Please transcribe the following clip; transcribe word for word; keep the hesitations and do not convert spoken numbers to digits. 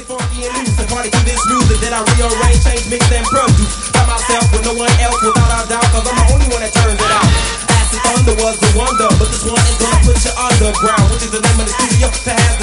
get funky and loose and party to this music that I rearrange, change, mix, and produce. By myself with no one else, without a doubt, cause I'm the only one that turns it out. Acid Thunder was the wonder, but this one is gonna put you underground, which is the name of the studio to have